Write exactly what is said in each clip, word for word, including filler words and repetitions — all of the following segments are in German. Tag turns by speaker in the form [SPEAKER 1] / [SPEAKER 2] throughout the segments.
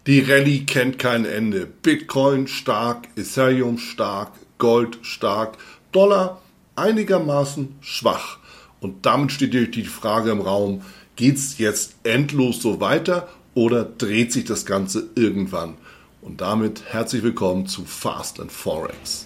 [SPEAKER 1] Die Rallye kennt kein Ende. Bitcoin stark, Ethereum stark, Gold stark, Dollar einigermaßen schwach. Und damit steht natürlich die Frage im Raum, geht es jetzt endlos so weiter oder dreht sich das Ganze irgendwann? Und damit herzlich willkommen zu Fast and Forex.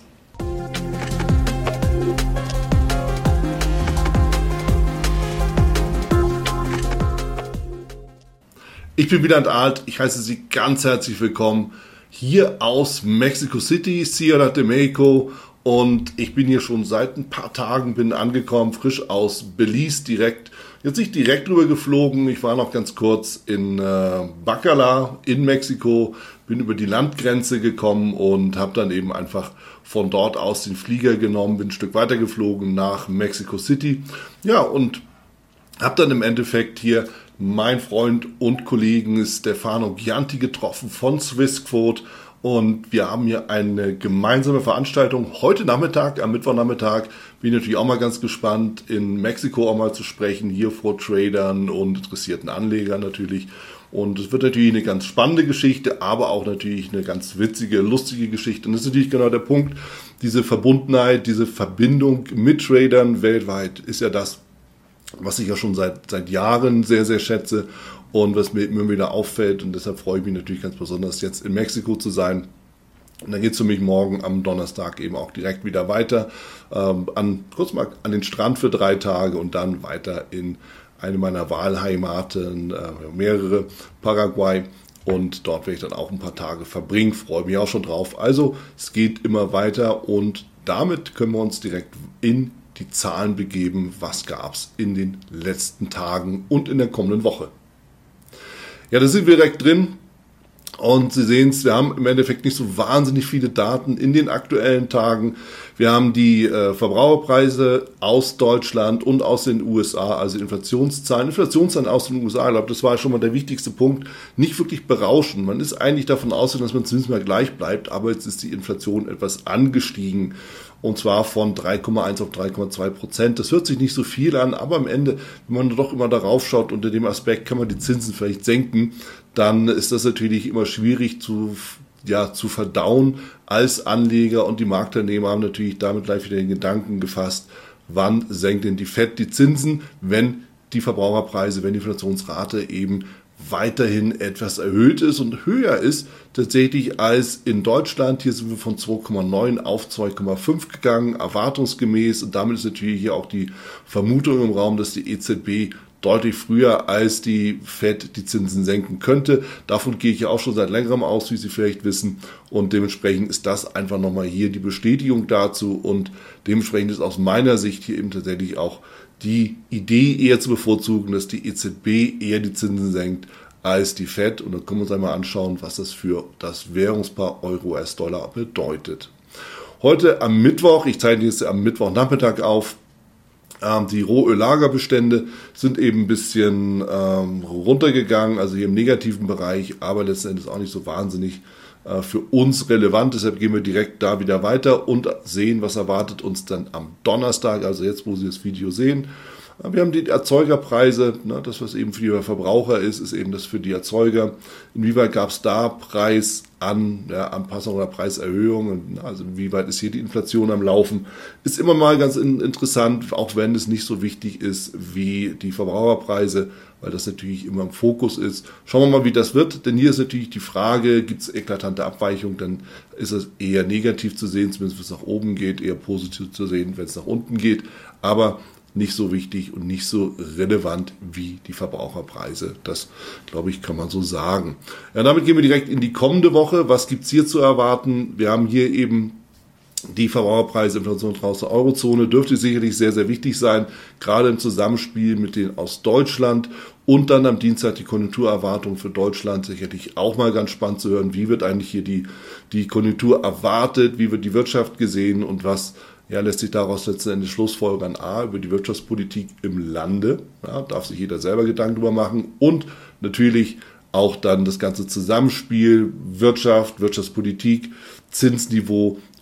[SPEAKER 1] Ich bin Wieland Alt, ich heiße Sie ganz herzlich willkommen hier aus Mexico City, Ciudad de México, und ich bin hier schon seit ein paar Tagen, bin angekommen, frisch aus Belize direkt, jetzt nicht direkt rüber geflogen, ich war noch ganz kurz in äh, Bacalar in Mexiko, bin über die Landgrenze gekommen und habe dann eben einfach von dort aus den Flieger genommen, bin ein Stück weiter geflogen nach Mexico City, ja, und habe dann im Endeffekt hier mein Freund und Kollegen Stefano Gianti getroffen von Swissquote, und wir haben hier eine gemeinsame Veranstaltung heute Nachmittag, am Mittwochnachmittag. Bin natürlich auch mal ganz gespannt, in Mexiko auch mal zu sprechen, hier vor Tradern und interessierten Anlegern natürlich. Und es wird natürlich eine ganz spannende Geschichte, aber auch natürlich eine ganz witzige, lustige Geschichte. Und das ist natürlich genau der Punkt, diese Verbundenheit, diese Verbindung mit Tradern weltweit ist ja das, was ich ja schon seit seit Jahren sehr, sehr schätze und was mir immer wieder auffällt. Und deshalb freue ich mich natürlich ganz besonders, jetzt in Mexiko zu sein. Und dann geht es für mich morgen am Donnerstag eben auch direkt wieder weiter, ähm, an, kurz mal an den Strand für drei Tage und dann weiter in eine meiner Wahlheimaten, äh, mehrere, Paraguay. Und dort werde ich dann auch ein paar Tage verbringen, freue mich auch schon drauf. Also es geht immer weiter und damit können wir uns direkt in die Zahlen begeben, was gab es in den letzten Tagen und in der kommenden Woche. Ja, da sind wir direkt drin und Sie sehen es, wir haben im Endeffekt nicht so wahnsinnig viele Daten in den aktuellen Tagen. Wir haben die äh, Verbraucherpreise aus Deutschland und aus den U S A, also Inflationszahlen. Inflationszahlen aus den U S A, ich glaube, das war schon mal der wichtigste Punkt. Nicht wirklich berauschend. Man ist eigentlich davon ausgegangen, dass man zumindest mal gleich bleibt, aber jetzt ist die Inflation etwas angestiegen. Und zwar von drei Komma eins auf drei Komma zwei Prozent. Das hört sich nicht so viel an, aber am Ende, wenn man doch immer darauf schaut, unter dem Aspekt kann man die Zinsen vielleicht senken, dann ist das natürlich immer schwierig zu, ja, zu verdauen als Anleger. Und die Marktteilnehmer haben natürlich damit gleich wieder den Gedanken gefasst, wann senkt denn die Fed die Zinsen, wenn die Verbraucherpreise, wenn die Inflationsrate eben weiterhin etwas erhöht ist und höher ist tatsächlich als in Deutschland. Hier sind wir von zwei Komma neun auf zwei Komma fünf gegangen, erwartungsgemäß. Und damit ist natürlich hier auch die Vermutung im Raum, dass die E Z B deutlich früher als die Fed die Zinsen senken könnte. Davon gehe ich ja auch schon seit längerem aus, wie Sie vielleicht wissen. Und dementsprechend ist das einfach nochmal hier die Bestätigung dazu. Und dementsprechend ist aus meiner Sicht hier eben tatsächlich auch die Idee eher zu bevorzugen, dass die E Z B eher die Zinsen senkt als die Fed. Und dann können wir uns einmal anschauen, was das für das Währungspaar Euro-U S-Dollar bedeutet. Heute am Mittwoch, ich zeichne jetzt am Mittwochnachmittag auf, ähm, die Rohöllagerbestände sind eben ein bisschen ähm, runtergegangen, also hier im negativen Bereich, aber letzten Endes auch nicht so wahnsinnig äh, für uns relevant. Deshalb gehen wir direkt da wieder weiter und sehen, was erwartet uns dann am Donnerstag, also jetzt, wo Sie das Video sehen. Wir haben die Erzeugerpreise, ne, das, was eben für die Verbraucher ist, ist eben das für die Erzeuger. Inwieweit gab es da Preisan, ja, Anpassungen oder Preiserhöhungen? Also inwieweit ist hier die Inflation am Laufen? Ist immer mal ganz in, interessant, auch wenn es nicht so wichtig ist wie die Verbraucherpreise, weil das natürlich immer im Fokus ist. Schauen wir mal, wie das wird, denn hier ist natürlich die Frage, gibt es eklatante Abweichungen, dann ist es eher negativ zu sehen, zumindest wenn es nach oben geht, eher positiv zu sehen, wenn es nach unten geht, aber nicht so wichtig und nicht so relevant wie die Verbraucherpreise. Das, glaube ich, kann man so sagen. Ja, damit gehen wir direkt in die kommende Woche. Was gibt's hier zu erwarten? Wir haben hier eben die Verbraucherpreise, Inflation aus der Eurozone, dürfte sicherlich sehr, sehr wichtig sein, gerade im Zusammenspiel mit den aus Deutschland. Und dann am Dienstag die Konjunkturerwartung für Deutschland, sicherlich auch mal ganz spannend zu hören, wie wird eigentlich hier die, die Konjunktur erwartet, wie wird die Wirtschaft gesehen und was ja, lässt sich daraus letzten Endes schlussfolgern, A, über die Wirtschaftspolitik im Lande, ja, darf sich jeder selber Gedanken drüber machen, und natürlich auch dann das ganze Zusammenspiel Wirtschaft, Wirtschaftspolitik, Zinsniveau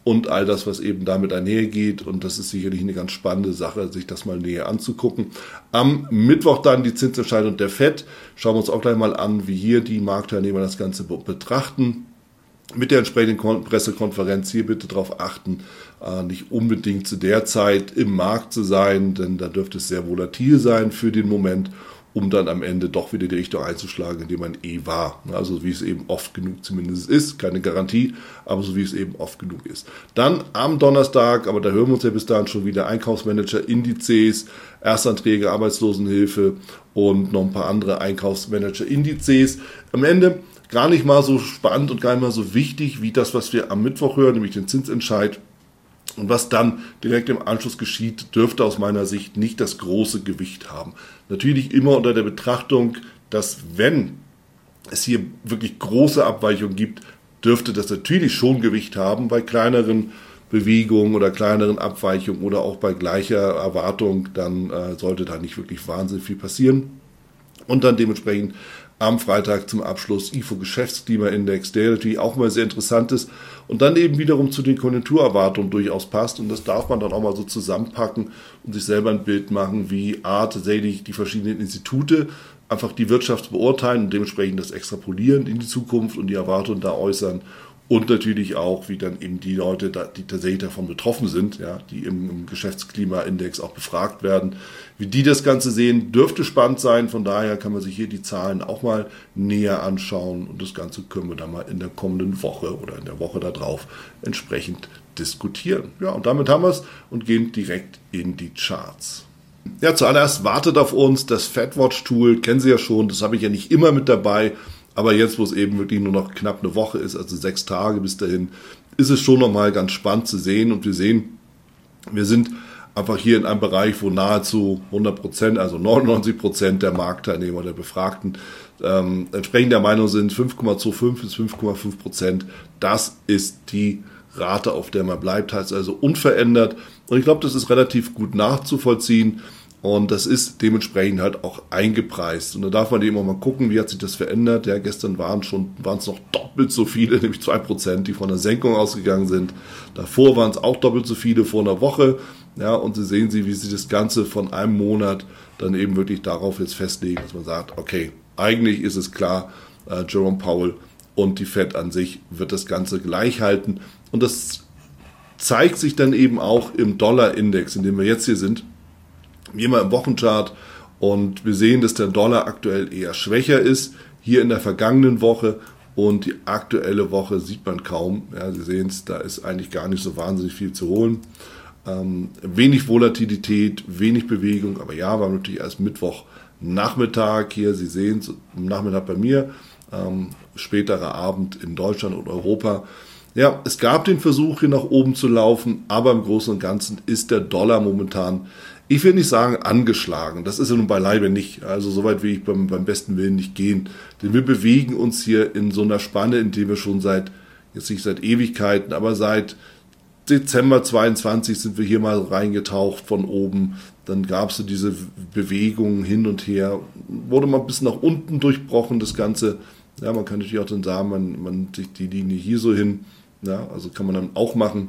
[SPEAKER 1] und all das, was eben damit einhergeht. Und das ist sicherlich eine ganz spannende Sache, sich das mal näher anzugucken. Am Mittwoch dann die Zinsentscheidung der Fed. Schauen wir uns auch gleich mal an, wie hier die Marktteilnehmer das Ganze betrachten. Mit der entsprechenden Pressekonferenz hier bitte darauf achten, nicht unbedingt zu der Zeit im Markt zu sein, denn da dürfte es sehr volatil sein für den Moment, um dann am Ende doch wieder die Richtung einzuschlagen, in der man eh war. Also wie es eben oft genug zumindest ist, keine Garantie, aber so wie es eben oft genug ist. Dann am Donnerstag, aber da hören wir uns ja bis dahin schon wieder, Einkaufsmanager, Indizes, Erstanträge, Arbeitslosenhilfe und noch ein paar andere Einkaufsmanager, Indizes. Am Ende gar nicht mal so spannend und gar nicht mal so wichtig wie das, was wir am Mittwoch hören, nämlich den Zinsentscheid. Und was dann direkt im Anschluss geschieht, dürfte aus meiner Sicht nicht das große Gewicht haben. Natürlich immer unter der Betrachtung, dass wenn es hier wirklich große Abweichungen gibt, dürfte das natürlich schon Gewicht haben bei kleineren Bewegungen oder kleineren Abweichungen oder auch bei gleicher Erwartung, dann äh, sollte da nicht wirklich wahnsinnig viel passieren. Und dann dementsprechend am Freitag zum Abschluss I F O-Geschäftsklimaindex, der natürlich auch mal sehr interessant ist und dann eben wiederum zu den Konjunkturerwartungen durchaus passt. Und das darf man dann auch mal so zusammenpacken und sich selber ein Bild machen, wie A, tatsächlich die verschiedenen Institute einfach die Wirtschaft beurteilen und dementsprechend das extrapolieren in die Zukunft und die Erwartungen da äußern. Und natürlich auch, wie dann eben die Leute, die tatsächlich davon betroffen sind, ja, die im, im Geschäftsklimaindex auch befragt werden, wie die das Ganze sehen, dürfte spannend sein. Von daher kann man sich hier die Zahlen auch mal näher anschauen. Und das Ganze können wir dann mal in der kommenden Woche oder in der Woche darauf entsprechend diskutieren. Ja, und damit haben wir es und gehen direkt in die Charts. Ja, zuallererst wartet auf uns das FedWatch-Tool, kennen Sie ja schon, das habe ich ja nicht immer mit dabei. Aber jetzt, wo es eben wirklich nur noch knapp eine Woche ist, also sechs Tage bis dahin, ist es schon nochmal ganz spannend zu sehen. Und wir sehen, wir sind einfach hier in einem Bereich, wo nahezu hundert Prozent, also neunundneunzig Prozent der Marktteilnehmer, der Befragten, ähm, entsprechend der Meinung sind, fünf Komma fünfundzwanzig bis fünf Komma fünf Prozent, das ist die Rate, auf der man bleibt, heißt also unverändert. Und ich glaube, das ist relativ gut nachzuvollziehen. Und das ist dementsprechend halt auch eingepreist. Und da darf man eben auch mal gucken, wie hat sich das verändert. Ja, gestern waren schon, waren es noch doppelt so viele, nämlich zwei Prozent, die von der Senkung ausgegangen sind. Davor waren es auch doppelt so viele vor einer Woche. Ja, und Sie sehen Sie, wie Sie das Ganze von einem Monat dann eben wirklich darauf jetzt festlegen, dass man sagt, okay, eigentlich ist es klar, äh, Jerome Powell und die Fed an sich wird das Ganze gleich halten. Und das zeigt sich dann eben auch im Dollar-Index, in dem wir jetzt hier sind. Wie immer im Wochenchart, und wir sehen, dass der Dollar aktuell eher schwächer ist, hier in der vergangenen Woche, und die aktuelle Woche sieht man kaum. Ja, Sie sehen es, da ist eigentlich gar nicht so wahnsinnig viel zu holen. Ähm, wenig Volatilität, wenig Bewegung, aber ja, war natürlich erst Mittwochnachmittag hier, Sie sehen es, Nachmittag bei mir, ähm, späterer Abend in Deutschland und Europa. Ja, es gab den Versuch, hier nach oben zu laufen, aber im Großen und Ganzen ist der Dollar momentan, ich will nicht sagen angeschlagen, das ist er nun beileibe nicht, also soweit will ich beim, beim besten Willen nicht gehen, denn wir bewegen uns hier in so einer Spanne, in der wir schon seit, jetzt nicht seit Ewigkeiten, aber seit Dezember zweiundzwanzig sind wir hier mal reingetaucht von oben, dann gab es so diese Bewegungen hin und her, wurde mal ein bisschen nach unten durchbrochen, das Ganze, ja, man kann natürlich auch dann sagen, man, man sich die Linie hier so hin, ja, also kann man dann auch machen,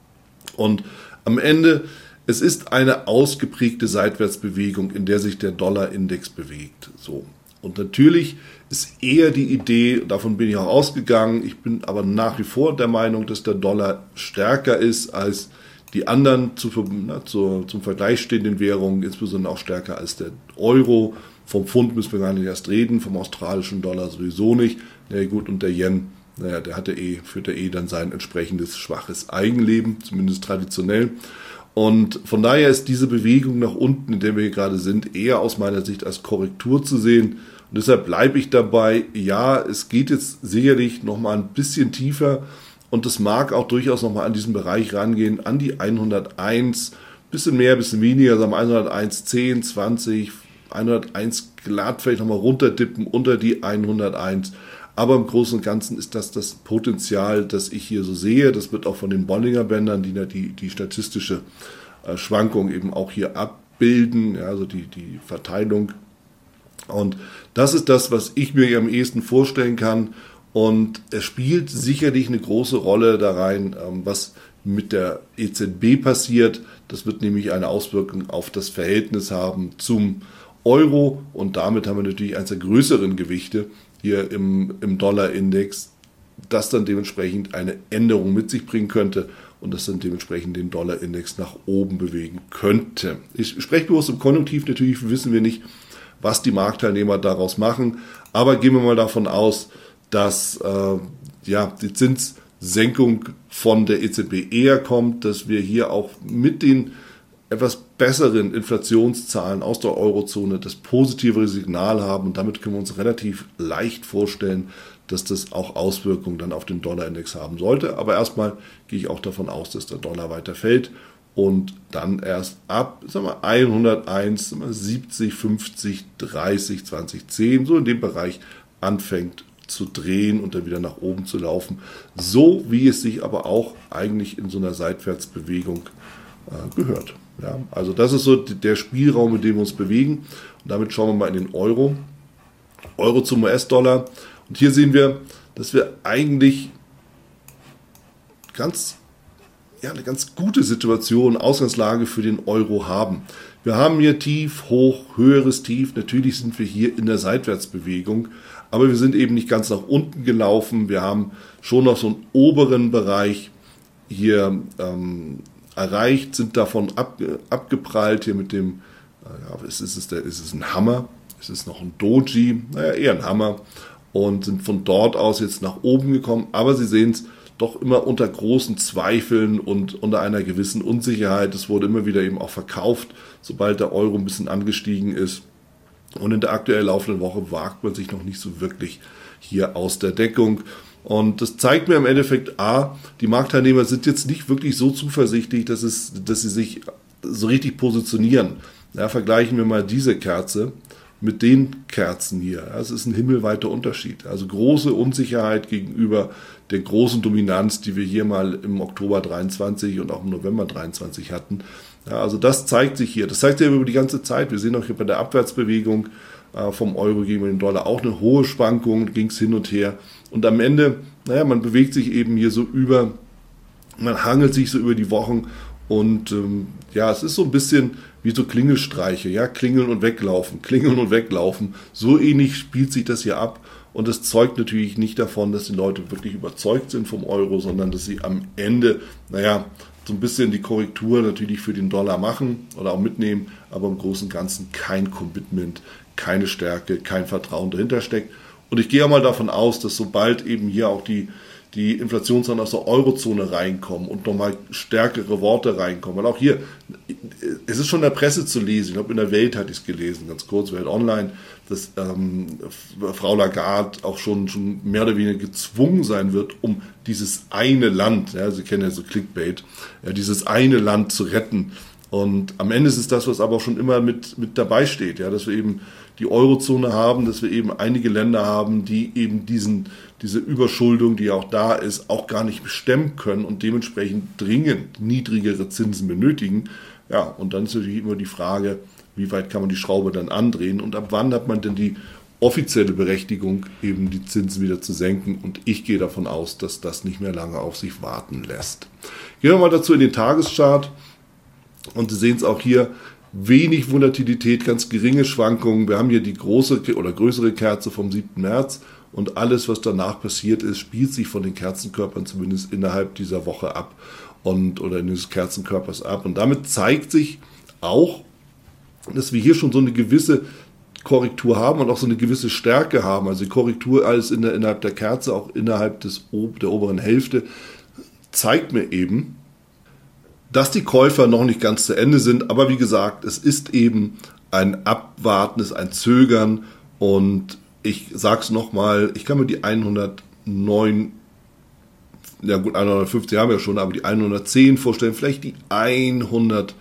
[SPEAKER 1] und am Ende, es ist eine ausgeprägte Seitwärtsbewegung, in der sich der Dollar-Index bewegt. So. Und natürlich ist eher die Idee, davon bin ich auch ausgegangen, ich bin aber nach wie vor der Meinung, dass der Dollar stärker ist als die anderen zu, na, zu, zum Vergleich stehenden Währungen, insbesondere auch stärker als der Euro. Vom Pfund müssen wir gar nicht erst reden, vom australischen Dollar sowieso nicht. Na ja, gut, und der Yen, naja, der hatte eh, führt er eh dann sein entsprechendes schwaches Eigenleben, zumindest traditionell. Und von daher ist diese Bewegung nach unten, in der wir hier gerade sind, eher aus meiner Sicht als Korrektur zu sehen. Und deshalb bleibe ich dabei, ja, es geht jetzt sicherlich nochmal ein bisschen tiefer und es mag auch durchaus nochmal an diesen Bereich rangehen, an die hunderteins, bisschen mehr, bisschen weniger, sagen wir hunderteins, zehn, zwanzig, hunderteins glatt vielleicht nochmal runterdippen unter die hunderteins. Aber im Großen und Ganzen ist das das Potenzial, das ich hier so sehe. Das wird auch von den Bollinger Bändern, die die, die statistische äh, Schwankung eben auch hier abbilden, ja, also die, die Verteilung. Und das ist das, was ich mir am ehesten vorstellen kann. Und es spielt sicherlich eine große Rolle da rein, ähm, was mit der E Z B passiert. Das wird nämlich eine Auswirkung auf das Verhältnis haben zum Euro und damit haben wir natürlich eines der größeren Gewichte hier im, im Dollar-Index, das dann dementsprechend eine Änderung mit sich bringen könnte und das dann dementsprechend den Dollar-Index nach oben bewegen könnte. Ich spreche bloß im Konjunktiv, natürlich wissen wir nicht, was die Marktteilnehmer daraus machen, aber gehen wir mal davon aus, dass äh, ja, die Zinssenkung von der E Z B eher kommt, dass wir hier auch mit den etwas besseren Inflationszahlen aus der Eurozone das positivere Signal haben und damit können wir uns relativ leicht vorstellen, dass das auch Auswirkungen dann auf den Dollarindex haben sollte. Aber erstmal gehe ich auch davon aus, dass der Dollar weiter fällt und dann erst ab sagen wir, hunderteins, sagen wir, siebzig, fünfzig, dreißig, zwanzig, zehn, so in dem Bereich anfängt zu drehen und dann wieder nach oben zu laufen. So wie es sich aber auch eigentlich in so einer Seitwärtsbewegung äh, gehört. Ja, also das ist so der Spielraum, in dem wir uns bewegen. Und damit schauen wir mal in den Euro. Euro zum U S-Dollar. Und hier sehen wir, dass wir eigentlich ganz, ja, eine ganz gute Situation, Ausgangslage für den Euro haben. Wir haben hier Tief, Hoch, höheres Tief. Natürlich sind wir hier in der Seitwärtsbewegung, aber wir sind eben nicht ganz nach unten gelaufen. Wir haben schon noch so einen oberen Bereich hier ähm, erreicht, sind davon ab, abgeprallt hier mit dem, ja, ist, ist, es der, ist es ein Hammer, ist es noch ein Doji, naja, eher ein Hammer und sind von dort aus jetzt nach oben gekommen, aber Sie sehen es doch immer unter großen Zweifeln und unter einer gewissen Unsicherheit. Es wurde immer wieder eben auch verkauft, sobald der Euro ein bisschen angestiegen ist und in der aktuell laufenden Woche wagt man sich noch nicht so wirklich hier aus der Deckung. Und das zeigt mir im Endeffekt, A, die Marktteilnehmer sind jetzt nicht wirklich so zuversichtlich, dass, es, dass sie sich so richtig positionieren. Ja, vergleichen wir mal diese Kerze mit den Kerzen hier. Ja, es ist ein himmelweiter Unterschied. Also große Unsicherheit gegenüber der großen Dominanz, die wir hier mal im Oktober dreiundzwanzig und auch im November dreiundzwanzig hatten. Ja, also das zeigt sich hier. Das zeigt sich über die ganze Zeit. Wir sehen auch hier bei der Abwärtsbewegung vom Euro gegenüber dem Dollar auch eine hohe Schwankung, ging es hin und her. Und am Ende, naja, man bewegt sich eben hier so über, man hangelt sich so über die Wochen und ähm, ja, es ist so ein bisschen wie so Klingelstreiche, ja, klingeln und weglaufen, klingeln und weglaufen. So ähnlich spielt sich das hier ab und das zeugt natürlich nicht davon, dass die Leute wirklich überzeugt sind vom Euro, sondern dass sie am Ende, naja, so ein bisschen die Korrektur natürlich für den Dollar machen oder auch mitnehmen, aber im Großen und Ganzen kein Commitment, keine Stärke, kein Vertrauen dahinter steckt. Und ich gehe ja mal davon aus, dass sobald eben hier auch die, die Inflationszahlen aus der Eurozone reinkommen und nochmal stärkere Worte reinkommen, weil auch hier, es ist schon in der Presse zu lesen, ich glaube in der Welt hatte ich es gelesen, ganz kurz, Welt Online, dass ähm, Frau Lagarde auch schon, schon mehr oder weniger gezwungen sein wird, um dieses eine Land, ja, Sie kennen ja so Clickbait, ja, dieses eine Land zu retten. Und am Ende ist es das, was aber auch schon immer mit, mit dabei steht, ja, dass wir eben die Eurozone haben, dass wir eben einige Länder haben, die eben diesen, diese Überschuldung, die auch da ist, auch gar nicht bestemmen können und dementsprechend dringend niedrigere Zinsen benötigen. Ja, und dann ist natürlich immer die Frage, wie weit kann man die Schraube dann andrehen und ab wann hat man denn die offizielle Berechtigung, eben die Zinsen wieder zu senken. Und ich gehe davon aus, dass das nicht mehr lange auf sich warten lässt. Gehen wir mal dazu in den Tageschart. Und Sie sehen es auch hier, wenig Volatilität, ganz geringe Schwankungen. Wir haben hier die große oder größere Kerze vom siebten März und alles, was danach passiert ist, spielt sich von den Kerzenkörpern zumindest innerhalb dieser Woche ab und oder in des Kerzenkörpers ab. Und damit zeigt sich auch, dass wir hier schon so eine gewisse Korrektur haben und auch so eine gewisse Stärke haben. Also die Korrektur alles in der, innerhalb der Kerze, auch innerhalb des, der oberen Hälfte, zeigt mir eben, dass die Käufer noch nicht ganz zu Ende sind, aber wie gesagt, es ist eben ein Abwarten, es ist ein Zögern und ich sage es nochmal, ich kann mir die hundertneun, ja gut, hundertfünfzig haben wir ja schon, aber die hundertzehn vorstellen, vielleicht die hundertzehn,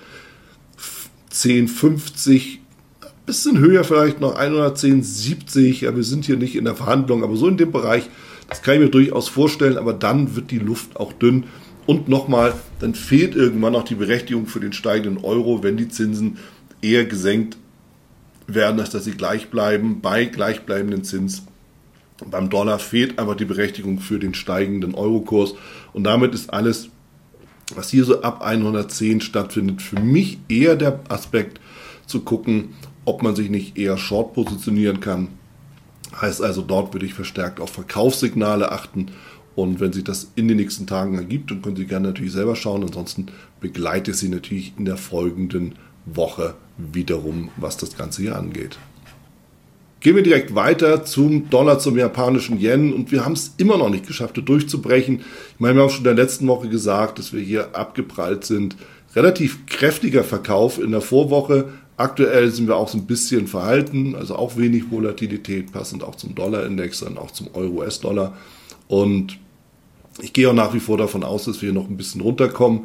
[SPEAKER 1] fünfzig, ein bisschen höher vielleicht noch, hundertzehn, siebzig, ja wir sind hier nicht in der Verhandlung, aber so in dem Bereich, das kann ich mir durchaus vorstellen, aber dann wird die Luft auch dünn. Und nochmal, dann fehlt irgendwann auch die Berechtigung für den steigenden Euro, wenn die Zinsen eher gesenkt werden, als dass sie gleich bleiben. Bei gleichbleibenden Zins beim Dollar fehlt einfach die Berechtigung für den steigenden Eurokurs. Und damit ist alles was hier so ab hundertzehn stattfindet, für mich eher der Aspekt zu gucken, ob man sich nicht eher short positionieren kann. Heißt also, dort würde ich verstärkt auf Verkaufssignale achten. Und wenn sich das in den nächsten Tagen ergibt, dann können Sie gerne natürlich selber schauen. Ansonsten begleite ich Sie natürlich in der folgenden Woche wiederum, was das Ganze hier angeht. Gehen wir direkt weiter zum Dollar, zum japanischen Yen. Und wir haben es immer noch nicht geschafft, durchzubrechen. Ich meine, wir haben schon in der letzten Woche gesagt, dass wir hier abgeprallt sind. Relativ kräftiger Verkauf in der Vorwoche. Aktuell sind wir auch so ein bisschen verhalten, also auch wenig Volatilität, passend auch zum Dollarindex, dann auch zum Euro-U S-Dollar. Und ich gehe auch nach wie vor davon aus, dass wir hier noch ein bisschen runterkommen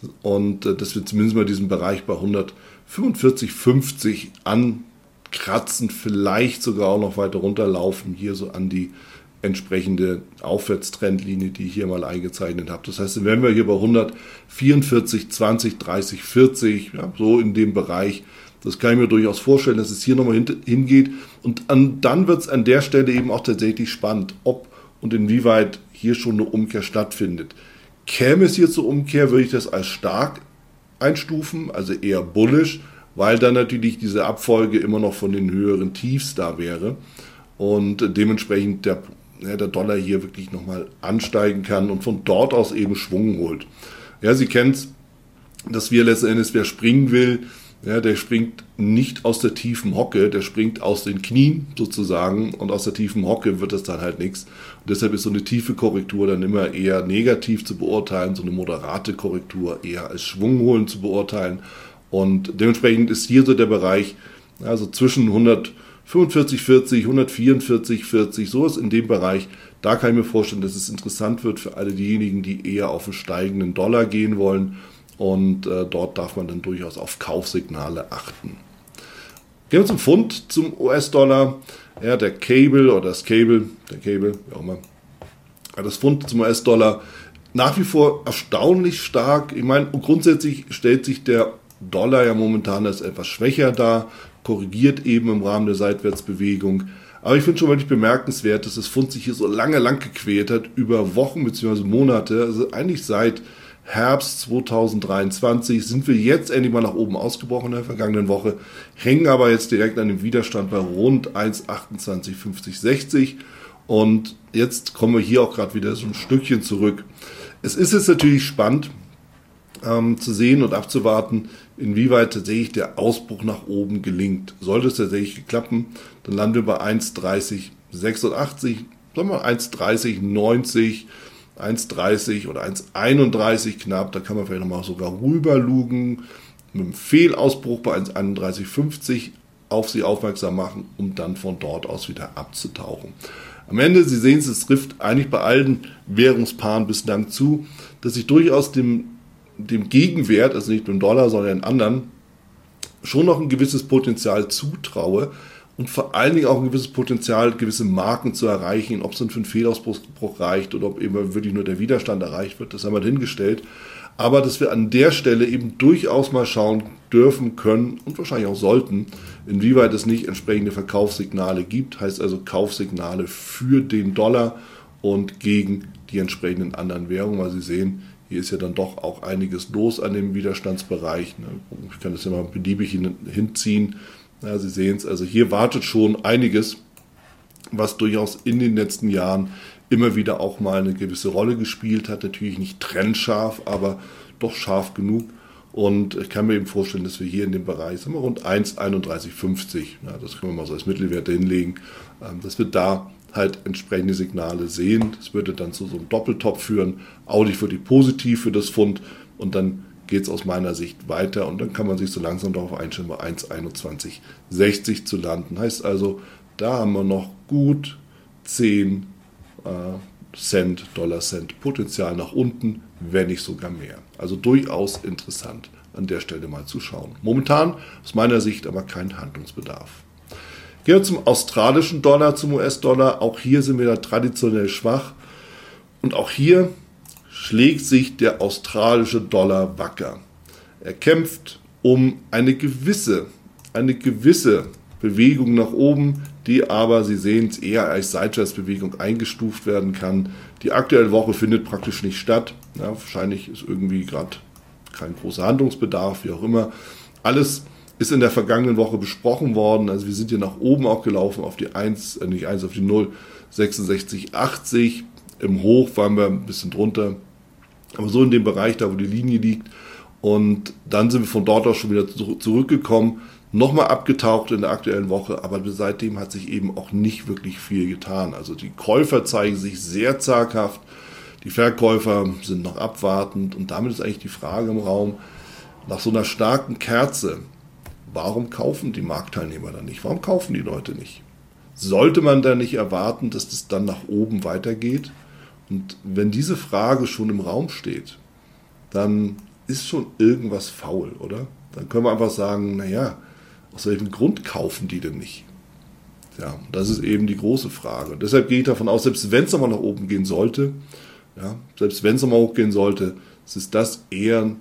[SPEAKER 1] und äh, dass wir zumindest mal diesen Bereich bei hundertfünfundvierzig fünfzig ankratzen, vielleicht sogar auch noch weiter runterlaufen, hier so an die entsprechende Aufwärtstrendlinie, die ich hier mal eingezeichnet habe. Das heißt, dann wären wir hier bei hundertvierundvierzig zwanzig dreißig vierzig, ja, so in dem Bereich. Das kann ich mir durchaus vorstellen, dass es hier nochmal hingeht. Und an, dann wird es an der Stelle eben auch tatsächlich spannend, ob und inwieweit hier schon eine Umkehr stattfindet. Käme es hier zur Umkehr, würde ich das als stark einstufen, also eher bullish, weil dann natürlich diese Abfolge immer noch von den höheren Tiefs da wäre und dementsprechend der, ja, der Dollar hier wirklich nochmal ansteigen kann und von dort aus eben Schwung holt. Ja, Sie kennen es, dass wir letzten Endes, wer springen will, ja, der springt nicht aus der tiefen Hocke, der springt aus den Knien sozusagen und aus der tiefen Hocke wird das dann halt nichts. Und deshalb ist so eine tiefe Korrektur dann immer eher negativ zu beurteilen, so eine moderate Korrektur eher als schwungholend zu beurteilen. Und dementsprechend ist hier so der Bereich, also zwischen hundertfünfundvierzig vierzig, hundertvierundvierzig vierzig, so ist in dem Bereich, da kann ich mir vorstellen, dass es interessant wird für alle diejenigen, die eher auf einen steigenden Dollar gehen wollen. Und äh, dort darf man dann durchaus auf Kaufsignale achten. Gehen wir zum Pfund, zum U S-Dollar. Ja, der Cable oder das Cable, der Cable, wie auch immer. Ja, das Pfund zum U S-Dollar nach wie vor erstaunlich stark. Ich meine, grundsätzlich stellt sich der Dollar ja momentan als etwas schwächer dar, korrigiert eben im Rahmen der Seitwärtsbewegung. Aber ich finde schon wirklich bemerkenswert, dass das Pfund sich hier so lange lang gequält hat, über Wochen bzw. Monate, also eigentlich seit Herbst zweitausenddreiundzwanzig sind wir jetzt endlich mal nach oben ausgebrochen in der vergangenen Woche, hängen aber jetzt direkt an dem Widerstand bei rund eins Komma achtundzwanzig fünfzig sechzig und jetzt kommen wir hier auch gerade wieder so ein Stückchen zurück. Es ist jetzt natürlich spannend ähm, zu sehen und abzuwarten, inwieweit tatsächlich der Ausbruch nach oben gelingt. Sollte es tatsächlich klappen, dann landen wir bei eins Komma dreißig sechsundachtzig, sagen wir eins Komma dreißig neunzig, eins Komma dreißig oder eins Komma einunddreißig knapp, da kann man vielleicht nochmal sogar rüberlugen, mit einem Fehlausbruch bei eins Komma einunddreißig fünfzig auf Sie aufmerksam machen, um dann von dort aus wieder abzutauchen. Am Ende, Sie sehen es, es trifft eigentlich bei allen Währungspaaren bislang zu, dass ich durchaus dem, dem Gegenwert, also nicht dem Dollar, sondern den anderen, schon noch ein gewisses Potenzial zutraue, und vor allen Dingen auch ein gewisses Potenzial, gewisse Marken zu erreichen. Ob es dann für einen Fehlausbruch reicht oder ob eben wirklich nur der Widerstand erreicht wird, das haben wir hingestellt. Aber dass wir an der Stelle eben durchaus mal schauen dürfen, können und wahrscheinlich auch sollten, inwieweit es nicht entsprechende Verkaufssignale gibt. Heißt also Kaufsignale für den Dollar und gegen die entsprechenden anderen Währungen. Weil Sie sehen, hier ist ja dann doch auch einiges los an dem Widerstandsbereich. Ich kann das ja mal beliebig hinziehen. Ja, Sie sehen es, also hier wartet schon einiges, was durchaus in den letzten Jahren immer wieder auch mal eine gewisse Rolle gespielt hat. Natürlich nicht trennscharf, aber doch scharf genug. Und ich kann mir eben vorstellen, dass wir hier in dem Bereich, sagen wir, rund eins Komma einunddreißig fünfzig, ja, das können wir mal so als Mittelwert hinlegen, dass wir da halt entsprechende Signale sehen. Das würde dann zu so einem Doppeltop führen, auch nicht für die positiv für das Pfund, und dann geht es aus meiner Sicht weiter und dann kann man sich so langsam darauf einstellen, bei eins Komma einundzwanzig sechzig zu landen. Heißt also, da haben wir noch gut zehn äh, Cent, Dollar Cent Potenzial nach unten, wenn nicht sogar mehr. Also durchaus interessant, an der Stelle mal zu schauen. Momentan aus meiner Sicht aber kein Handlungsbedarf. Gehen wir zum australischen Dollar, zum U S-Dollar. Auch hier sind wir da traditionell schwach und auch hier schlägt sich der australische Dollar wacker. Er kämpft um eine gewisse, eine gewisse Bewegung nach oben, die aber, Sie sehen es, eher als Seitwärtsbewegung eingestuft werden kann. Die aktuelle Woche findet praktisch nicht statt. Ja, wahrscheinlich ist irgendwie gerade kein großer Handlungsbedarf, wie auch immer. Alles ist in der vergangenen Woche besprochen worden. Also wir sind hier nach oben auch gelaufen auf die eins, äh nicht eins, auf die null Komma sechsundsechzig achtzig. Im Hoch waren wir ein bisschen drunter. Aber so in dem Bereich, da wo die Linie liegt. Und dann sind wir von dort aus schon wieder zurückgekommen. Nochmal abgetaucht in der aktuellen Woche. Aber seitdem hat sich eben auch nicht wirklich viel getan. Also die Käufer zeigen sich sehr zaghaft. Die Verkäufer sind noch abwartend. Und damit ist eigentlich die Frage im Raum, nach so einer starken Kerze, warum kaufen die Marktteilnehmer dann nicht? Warum kaufen die Leute nicht? Sollte man da nicht erwarten, dass das dann nach oben weitergeht? Und wenn diese Frage schon im Raum steht, dann ist schon irgendwas faul, oder? Dann können wir einfach sagen, naja, aus welchem Grund kaufen die denn nicht? Ja, das ist eben die große Frage. Und deshalb gehe ich davon aus, selbst wenn es nochmal nach oben gehen sollte, ja, selbst wenn es nochmal hochgehen sollte, ist das eher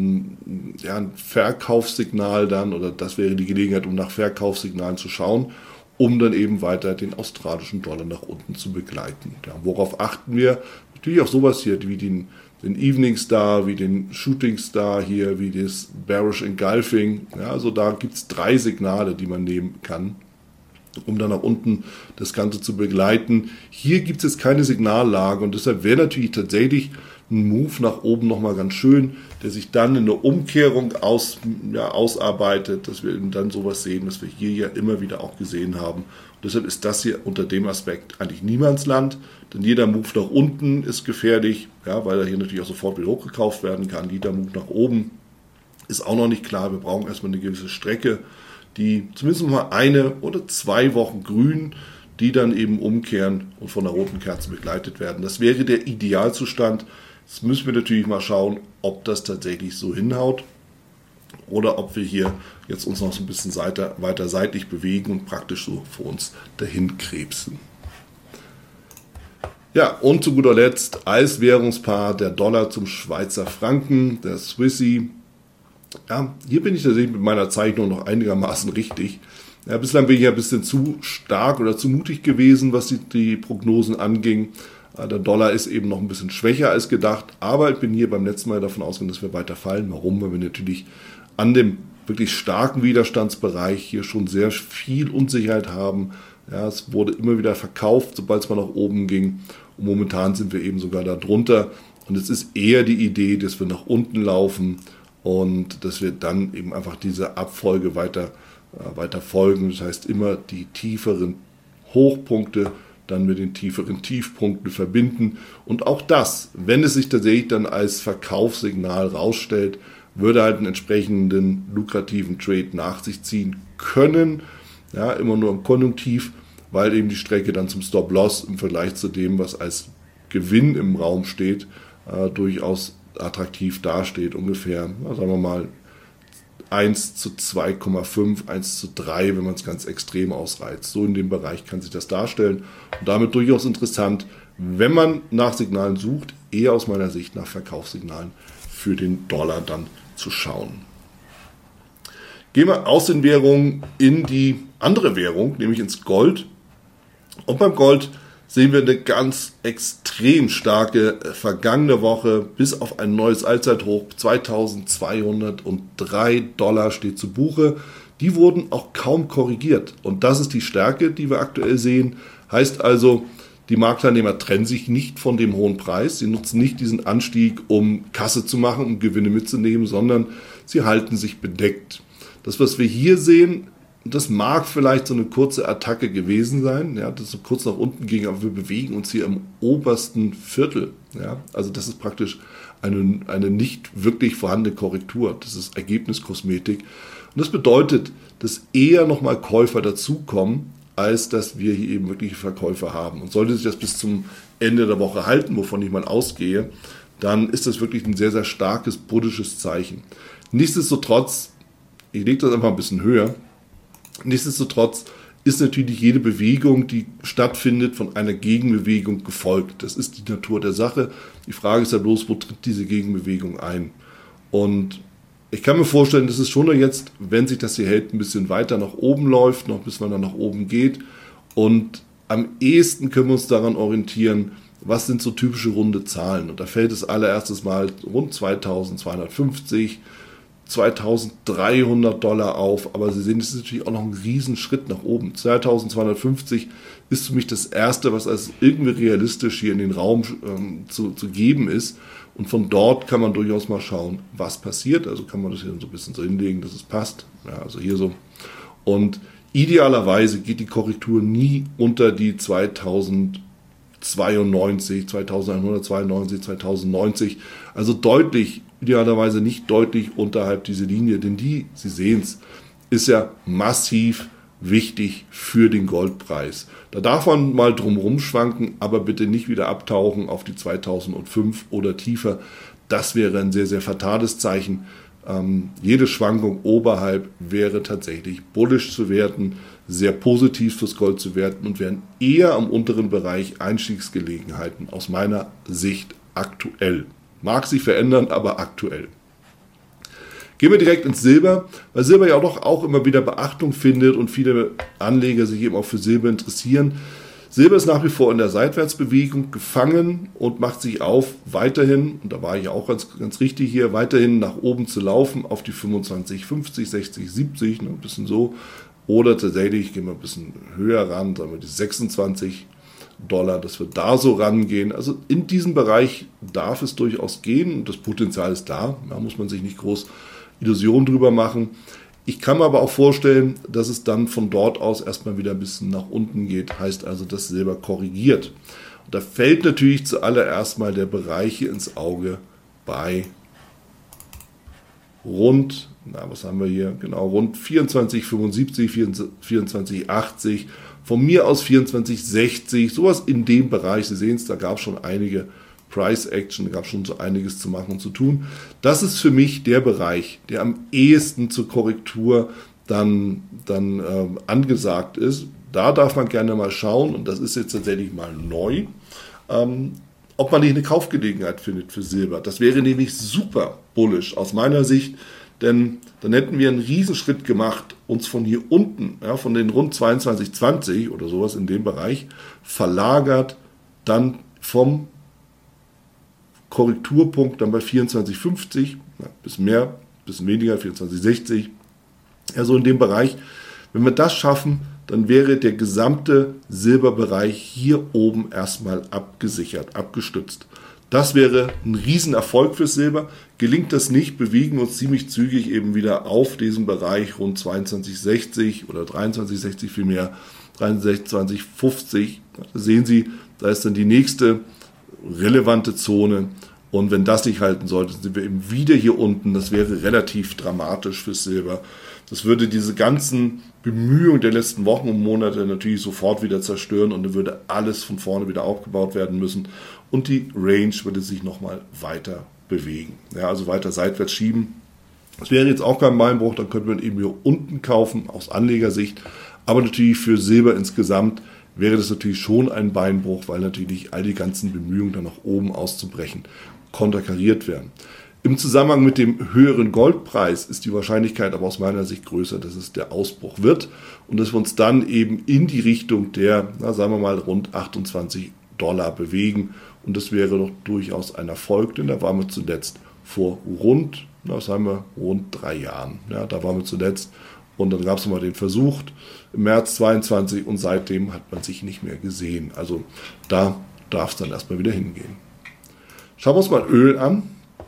[SPEAKER 1] ein, ja, ein Verkaufssignal dann, oder das wäre die Gelegenheit, um nach Verkaufssignalen zu schauen, um dann eben weiter den australischen Dollar nach unten zu begleiten. Ja, worauf achten wir? Natürlich auch sowas hier, wie den, den Evening Star, wie den Shooting Star hier, wie das Bearish Engulfing. Ja, also da gibt es drei Signale, die man nehmen kann, um dann nach unten das Ganze zu begleiten. Hier gibt es jetzt keine Signallage und deshalb wäre natürlich tatsächlich ein Move nach oben nochmal ganz schön, der sich dann in einer Umkehrung aus, ja, ausarbeitet, dass wir eben dann sowas sehen, was wir hier ja immer wieder auch gesehen haben. Und deshalb ist das hier unter dem Aspekt eigentlich Niemandsland, denn jeder Move nach unten ist gefährlich, ja, weil er hier natürlich auch sofort wieder hochgekauft werden kann. Jeder Move nach oben ist auch noch nicht klar. Wir brauchen erstmal eine gewisse Strecke, die zumindest mal eine oder zwei Wochen grün, die dann eben umkehren und von der roten Kerze begleitet werden. Das wäre der Idealzustand. Jetzt müssen wir natürlich mal schauen, ob das tatsächlich so hinhaut oder ob wir hier jetzt uns noch so ein bisschen weiter, weiter seitlich bewegen und praktisch so vor uns dahin krebsen. Ja, und zu guter Letzt als Währungspaar der Dollar zum Schweizer Franken, der Swissy. Ja, hier bin ich tatsächlich mit meiner Zeichnung noch einigermaßen richtig. Ja, bislang bin ich ja ein bisschen zu stark oder zu mutig gewesen, was die, die Prognosen anging. Der Dollar ist eben noch ein bisschen schwächer als gedacht, aber ich bin hier beim letzten Mal davon ausgegangen, dass wir weiter fallen. Warum? Weil wir natürlich an dem wirklich starken Widerstandsbereich hier schon sehr viel Unsicherheit haben. Ja, es wurde immer wieder verkauft, sobald es mal nach oben ging. Und momentan sind wir eben sogar da drunter. Und es ist eher die Idee, dass wir nach unten laufen und dass wir dann eben einfach diese Abfolge weiter, äh, weiter folgen. Das heißt, immer die tieferen Hochpunkte dann mit den tieferen Tiefpunkten verbinden. Und auch das, wenn es sich tatsächlich dann als Verkaufssignal rausstellt, würde halt einen entsprechenden lukrativen Trade nach sich ziehen können. Ja, immer nur im Konjunktiv, weil eben die Strecke dann zum Stop-Loss im Vergleich zu dem, was als Gewinn im Raum steht, äh, durchaus attraktiv dasteht. Ungefähr, ja, sagen wir mal, eins zu zwei Komma fünf, eins zu drei, wenn man es ganz extrem ausreizt. So in dem Bereich kann sich das darstellen und damit durchaus interessant, wenn man nach Signalen sucht, eher aus meiner Sicht nach Verkaufssignalen für den Dollar dann zu schauen. Gehen wir aus den Währungen in die andere Währung, nämlich ins Gold. Und beim Gold sehen wir eine ganz extrem starke vergangene Woche bis auf ein neues Allzeithoch. zweitausendzweihundertdrei Dollar steht zu Buche. Die wurden auch kaum korrigiert. Und das ist die Stärke, die wir aktuell sehen. Heißt also, die Marktteilnehmer trennen sich nicht von dem hohen Preis. Sie nutzen nicht diesen Anstieg, um Kasse zu machen, um Gewinne mitzunehmen, sondern sie halten sich bedeckt. Das, was wir hier sehen, das mag vielleicht so eine kurze Attacke gewesen sein, ja, das so kurz nach unten ging, aber wir bewegen uns hier im obersten Viertel. Ja, also das ist praktisch eine, eine nicht wirklich vorhandene Korrektur. Das ist Ergebniskosmetik. Und das bedeutet, dass eher nochmal Käufer dazukommen, als dass wir hier eben wirkliche Verkäufer haben. Und sollte sich das bis zum Ende der Woche halten, wovon ich mal ausgehe, dann ist das wirklich ein sehr, sehr starkes buddhisches Zeichen. Nichtsdestotrotz, ich lege das einfach ein bisschen höher, nichtsdestotrotz ist natürlich jede Bewegung, die stattfindet, von einer Gegenbewegung gefolgt. Das ist die Natur der Sache. Die Frage ist ja bloß, wo tritt diese Gegenbewegung ein? Und ich kann mir vorstellen, dass es schon noch jetzt, wenn sich das hier hält, ein bisschen weiter nach oben läuft, noch bis man dann nach oben geht Und am ehesten können wir uns daran orientieren, was sind so typische runde Zahlen. Und da fällt es allererstes mal rund zweitausendzweihundertfünfzig, zweitausenddreihundert Dollar auf. Aber Sie sehen, das ist natürlich auch noch ein Riesenschritt nach oben. zweitausendzweihundertfünfzig ist für mich das Erste, was als irgendwie realistisch hier in den Raum ähm, zu, zu geben ist. Und von dort kann man durchaus mal schauen, was passiert. Also kann man das hier so ein bisschen so hinlegen, dass es passt. Ja, also hier so. Und idealerweise geht die Korrektur nie unter die zweitausendzweiundneunzig, zweitausendeinhundertzweiundneunzig, zweitausendneunzig. Also deutlich, idealerweise nicht deutlich unterhalb dieser Linie. Denn die, Sie sehen es, ist ja massiv wichtig für den Goldpreis. Da darf man mal drumherum schwanken, aber bitte nicht wieder abtauchen auf die zweitausendfünf oder tiefer. Das wäre ein sehr, sehr fatales Zeichen. Ähm, jede Schwankung oberhalb wäre tatsächlich bullish zu werten, sehr positiv fürs Gold zu werten und wären eher am unteren Bereich Einstiegsgelegenheiten aus meiner Sicht aktuell. Mag sich verändern, aber aktuell. Gehen wir direkt ins Silber, weil Silber ja doch auch immer wieder Beachtung findet und viele Anleger sich eben auch für Silber interessieren. Silber ist nach wie vor in der Seitwärtsbewegung gefangen und macht sich auf, weiterhin, und da war ich auch ganz, ganz richtig hier, weiterhin nach oben zu laufen auf die fünfundzwanzig, fünfzig, sechzig, siebzig, ne, ein bisschen so. Oder tatsächlich gehen wir ein bisschen höher ran, sagen wir die sechsundzwanzig Dollar, dass wir da so rangehen. Also in diesem Bereich darf es durchaus gehen und das Potenzial ist da. Da muss man sich nicht groß Illusion drüber machen. Ich kann mir aber auch vorstellen, dass es dann von dort aus erstmal wieder ein bisschen nach unten geht. Heißt also, dass Silber korrigiert. Und da fällt natürlich zuallererst mal der Bereich hier ins Auge bei rund, na was haben wir hier, genau, rund vierundzwanzig fünfundsiebzig, vierundzwanzig achtzig, von mir aus vierundzwanzig sechzig, sowas in dem Bereich. Sie sehen es, da gab es schon einige Price Action, da gab es schon so einiges zu machen und zu tun. Das ist für mich der Bereich, der am ehesten zur Korrektur dann, dann ähm, angesagt ist. Da darf man gerne mal schauen, und das ist jetzt tatsächlich mal neu, ähm, ob man nicht eine Kaufgelegenheit findet für Silber. Das wäre nämlich super bullish aus meiner Sicht, denn dann hätten wir einen Riesenschritt gemacht, uns von hier unten, ja, von den rund zweiundzwanzig zwanzig oder sowas in dem Bereich, verlagert, dann vom Korrekturpunkt dann bei vierundzwanzig fünfzig, ja, bisschen mehr, bisschen weniger, vierundzwanzig sechzig, ja, so in dem Bereich. Wenn wir das schaffen, dann wäre der gesamte Silberbereich hier oben erstmal abgesichert, abgestützt. Das wäre ein Riesenerfolg für Silber. Gelingt das nicht, bewegen wir uns ziemlich zügig eben wieder auf diesem Bereich rund zweiundzwanzig sechzig oder dreiundzwanzig sechzig vielmehr, dreiundzwanzig fünfzig. Da sehen Sie, da ist dann die nächste relevante Zone. Und wenn das nicht halten sollte, sind wir eben wieder hier unten. Das wäre relativ dramatisch für Silber. Das würde diese ganzen Bemühungen der letzten Wochen und Monate natürlich sofort wieder zerstören und dann würde alles von vorne wieder aufgebaut werden müssen und die Range würde sich nochmal weiter bewegen. Ja, also weiter seitwärts schieben. Das wäre jetzt auch kein Beinbruch, dann könnte man eben hier unten kaufen aus Anlegersicht. Aber natürlich für Silber insgesamt wäre das natürlich schon ein Beinbruch, weil natürlich all die ganzen Bemühungen dann nach oben auszubrechen konterkariert werden. Im Zusammenhang mit dem höheren Goldpreis ist die Wahrscheinlichkeit aber aus meiner Sicht größer, dass es der Ausbruch wird und dass wir uns dann eben in die Richtung der, na, sagen wir mal, rund achtundzwanzig Dollar bewegen. Und das wäre doch durchaus ein Erfolg, denn da waren wir zuletzt vor rund, na, was haben wir, rund drei Jahren. Ja, da waren wir zuletzt und dann gab es nochmal den Versuch im März zweiundzwanzig und seitdem hat man sich nicht mehr gesehen. Also da darf es dann erstmal wieder hingehen. Schauen wir uns mal Öl an.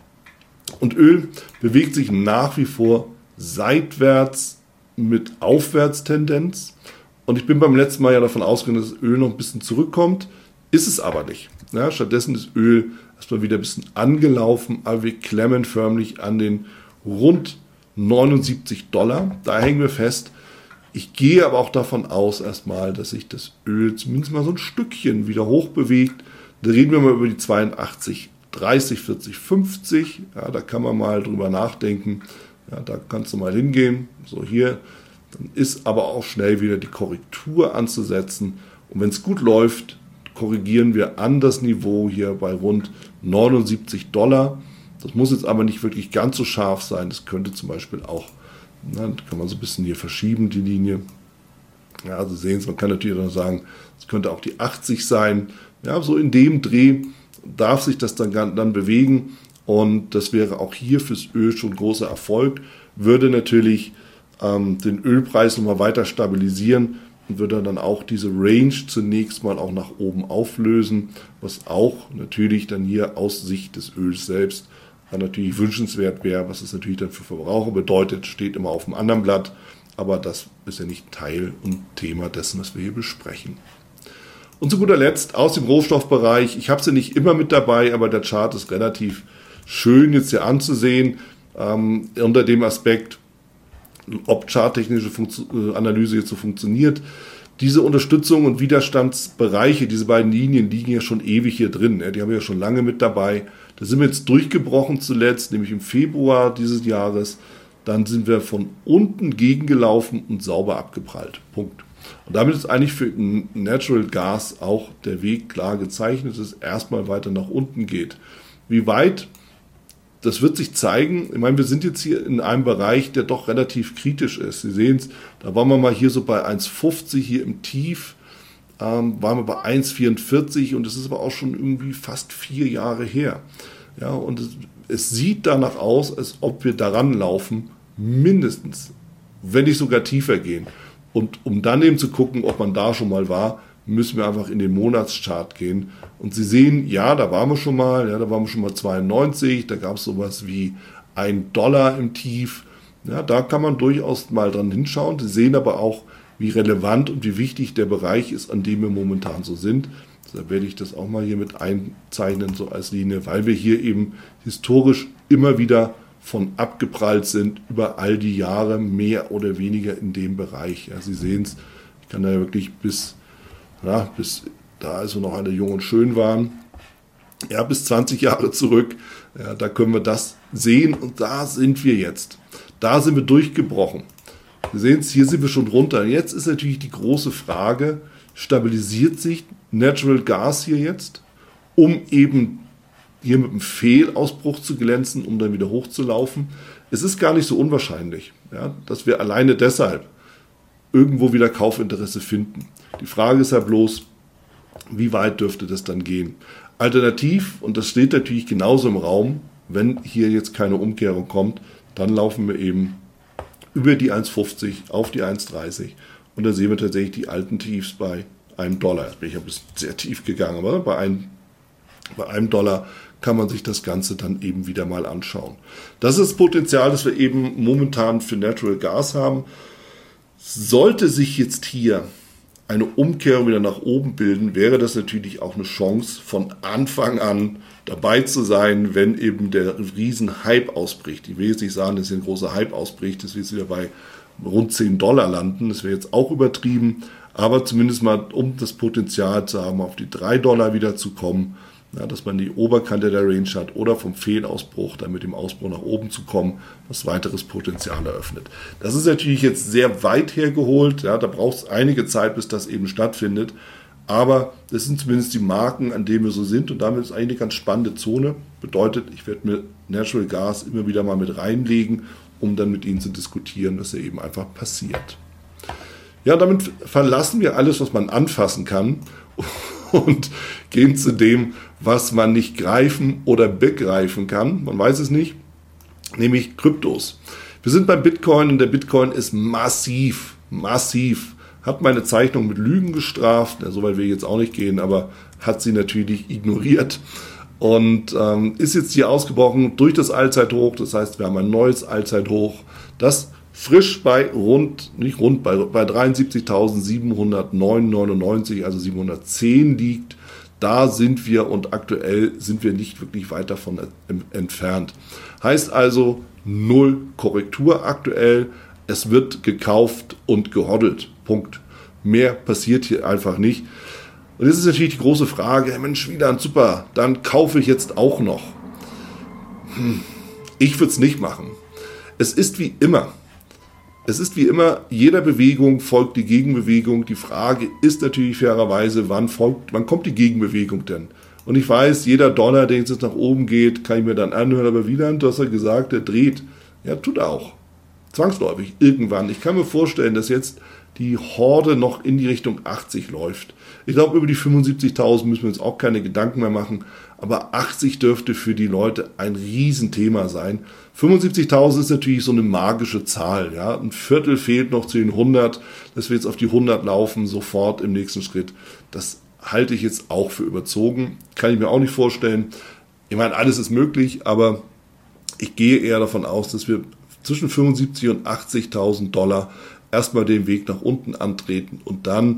[SPEAKER 1] Und Öl bewegt sich nach wie vor seitwärts mit Aufwärtstendenz. Und ich bin beim letzten Mal ja davon ausgegangen, dass das Öl noch ein bisschen zurückkommt. Ist es aber nicht. Ja, stattdessen ist Öl erstmal wieder ein bisschen angelaufen, aber wir klemmen förmlich an den rund neunundsiebzig Dollar. Da hängen wir fest. Ich gehe aber auch davon aus erstmal, dass sich das Öl zumindest mal so ein Stückchen wieder hochbewegt. Da reden wir mal über die zweiundachtzig, dreißig, vierzig, fünfzig, ja, da kann man mal drüber nachdenken, ja, da kannst du mal hingehen, so hier, dann ist aber auch schnell wieder die Korrektur anzusetzen und wenn es gut läuft, korrigieren wir an das Niveau hier bei rund neunundsiebzig Dollar, das muss jetzt aber nicht wirklich ganz so scharf sein, das könnte zum Beispiel auch, na, kann man so ein bisschen hier verschieben, die Linie, Ja, also sehen Sie, man kann natürlich noch sagen, es könnte auch die achtzig sein. Ja, so in dem Dreh darf sich das dann, dann bewegen. Und das wäre auch hier fürs Öl schon großer Erfolg. Würde natürlich ähm, den Ölpreis nochmal weiter stabilisieren und würde dann auch diese Range zunächst mal auch nach oben auflösen, was auch natürlich dann hier aus Sicht des Öls selbst natürlich wünschenswert wäre, was es natürlich dann für Verbraucher bedeutet, steht immer auf dem anderen Blatt, aber das ist ja nicht Teil und Thema dessen, was wir hier besprechen. Und zu guter Letzt aus dem Rohstoffbereich, ich habe sie nicht immer mit dabei, aber der Chart ist relativ schön jetzt hier anzusehen, ähm, unter dem Aspekt, ob charttechnische Funktio- Analyse jetzt so funktioniert. Diese Unterstützung und Widerstandsbereiche, diese beiden Linien liegen ja schon ewig hier drin. Ja, die haben wir ja schon lange mit dabei. Da sind wir jetzt durchgebrochen zuletzt, nämlich im Februar dieses Jahres. Dann sind wir von unten gegengelaufen und sauber abgeprallt. Punkt. Und damit ist eigentlich für Natural Gas auch der Weg klar gezeichnet, dass es erstmal weiter nach unten geht. Wie weit? Das wird sich zeigen. Ich meine, wir sind jetzt hier in einem Bereich, der doch relativ kritisch ist. Sie sehen es, da waren wir mal hier so bei eins Komma fünfzig hier im Tief, ähm, waren wir bei eins Komma vierundvierzig und das ist aber auch schon irgendwie fast vier Jahre her. Ja, und es, es sieht danach aus, als ob wir daran laufen, mindestens, wenn nicht sogar tiefer gehen. Und um dann eben zu gucken, ob man da schon mal war, müssen wir einfach in den Monatschart gehen. Und Sie sehen, ja, da waren wir schon mal, ja, da waren wir schon mal zweiundneunzig, da gab es sowas wie ein Dollar im Tief. Ja, da kann man durchaus mal dran hinschauen. Sie sehen aber auch, wie relevant und wie wichtig der Bereich ist, an dem wir momentan so sind. Da werde ich das auch mal hier mit einzeichnen, so als Linie, weil wir hier eben historisch immer wieder von abgeprallt sind, über all die Jahre mehr oder weniger in dem Bereich. Ja, Sie sehen es, ich kann da ja wirklich bis Ja, bis da, als wir noch alle jung und schön waren, ja, bis zwanzig Jahre zurück, ja, da können wir das sehen und da sind wir jetzt. Da sind wir durchgebrochen. Wir sehen es, hier sind wir schon runter. Jetzt ist natürlich die große Frage, stabilisiert sich Natural Gas hier jetzt, um eben hier mit einem Fehlausbruch zu glänzen, um dann wieder hochzulaufen? Es ist gar nicht so unwahrscheinlich, ja, dass wir alleine deshalb irgendwo wieder Kaufinteresse finden. Die Frage ist ja bloß, wie weit dürfte das dann gehen? Alternativ, und das steht natürlich genauso im Raum, wenn hier jetzt keine Umkehrung kommt, dann laufen wir eben über die eins Komma fünfzig auf die eins Komma dreißig und da sehen wir tatsächlich die alten Tiefs bei einem Dollar. Jetzt bin ich ein bisschen sehr tief gegangen, aber bei einem, bei einem Dollar kann man sich das Ganze dann eben wieder mal anschauen. Das ist das Potenzial, das wir eben momentan für Natural Gas haben. Sollte sich jetzt hier eine Umkehrung wieder nach oben bilden, wäre das natürlich auch eine Chance, von Anfang an dabei zu sein, wenn eben der Riesen-Hype ausbricht. Ich will jetzt nicht sagen, dass hier ein großer Hype ausbricht, dass wir jetzt wieder bei rund zehn Dollar landen. Das wäre jetzt auch übertrieben, aber zumindest mal, um das Potenzial zu haben, auf die drei Dollar wieder zu kommen, ja, dass man die Oberkante der Range hat oder vom Fehlausbruch, dann mit dem Ausbruch nach oben zu kommen, was weiteres Potenzial eröffnet. Das ist natürlich jetzt sehr weit hergeholt, ja, da braucht es einige Zeit, bis das eben stattfindet, aber das sind zumindest die Marken, an denen wir so sind und damit ist eigentlich eine ganz spannende Zone. Bedeutet, ich werde mir Natural Gas immer wieder mal mit reinlegen, um dann mit Ihnen zu diskutieren, was ja eben einfach passiert. Ja, damit verlassen wir alles, was man anfassen kann und gehen zu dem, was man nicht greifen oder begreifen kann. Man weiß es nicht, nämlich Kryptos. Wir sind beim Bitcoin und der Bitcoin ist massiv, massiv. Hat meine Zeichnung mit Lügen gestraft, ja, so weit will ich jetzt auch nicht gehen, aber hat sie natürlich ignoriert und ähm, ist jetzt hier ausgebrochen durch das Allzeithoch. Das heißt, wir haben ein neues Allzeithoch, das frisch bei rund, nicht rund, bei, bei dreiundsiebzigtausendsiebenhundertneun Komma neunundneunzig, also siebenhundertzehn liegt. Da sind wir und aktuell sind wir nicht wirklich weit davon entfernt. Heißt also null Korrektur aktuell. Es wird gekauft und gehoddelt. Punkt. Mehr passiert hier einfach nicht. Und jetzt ist natürlich die große Frage, Mensch, Wieland, super, dann kaufe ich jetzt auch noch. Hm, ich würde es nicht machen. Es ist wie immer. Es ist wie immer, jeder Bewegung folgt die Gegenbewegung. Die Frage ist natürlich fairerweise, wann folgt, wann kommt die Gegenbewegung denn? Und ich weiß, jeder Dollar, der jetzt nach oben geht, kann ich mir dann anhören, aber Wieland, du hast ja gesagt, der dreht. Ja, tut er auch. Zwangsläufig, irgendwann. Ich kann mir vorstellen, dass jetzt die Horde noch in die Richtung achtzig läuft. Ich glaube, über die fünfundsiebzigtausend müssen wir uns auch keine Gedanken mehr machen, aber achtzig dürfte für die Leute ein Riesenthema sein. fünfundsiebzigtausend ist natürlich so eine magische Zahl. Ja? Ein Viertel fehlt noch zu den hundert, dass wir jetzt auf die hundert laufen, sofort im nächsten Schritt. Das halte ich jetzt auch für überzogen. Kann ich mir auch nicht vorstellen. Ich meine, alles ist möglich, aber ich gehe eher davon aus, dass wir zwischen fünfundsiebzig und achtzigtausend Dollar erstmal den Weg nach unten antreten und dann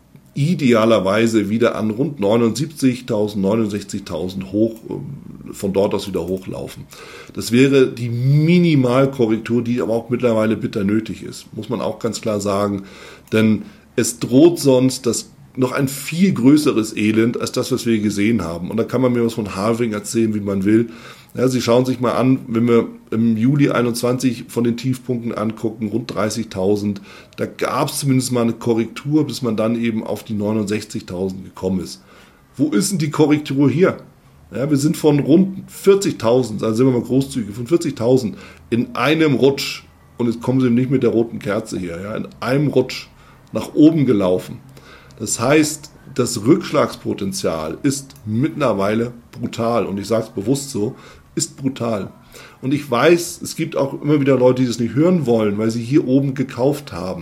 [SPEAKER 1] idealerweise wieder an rund neunundsiebzigtausend, neunundsechzigtausend hoch, von dort aus wieder hochlaufen. Das wäre die Minimalkorrektur, die aber auch mittlerweile bitter nötig ist, muss man auch ganz klar sagen, denn es droht sonst das noch ein viel größeres Elend als das, was wir gesehen haben. Und da kann man mir was von Halving erzählen, wie man will. Ja, Sie schauen sich mal an, wenn wir im Juli einundzwanzig von den Tiefpunkten angucken, rund dreißigtausend, da gab es zumindest mal eine Korrektur, bis man dann eben auf die neunundsechzigtausend gekommen ist. Wo ist denn die Korrektur hier? Ja, wir sind von rund vierzigtausend, also sind wir mal großzügig, von vierzigtausend in einem Rutsch, und jetzt kommen Sie nicht mit der roten Kerze hier, ja, in einem Rutsch nach oben gelaufen. Das heißt, das Rückschlagspotenzial ist mittlerweile brutal. Und ich sage es bewusst so, ist brutal. Und ich weiß, es gibt auch immer wieder Leute, die das nicht hören wollen, weil sie hier oben gekauft haben.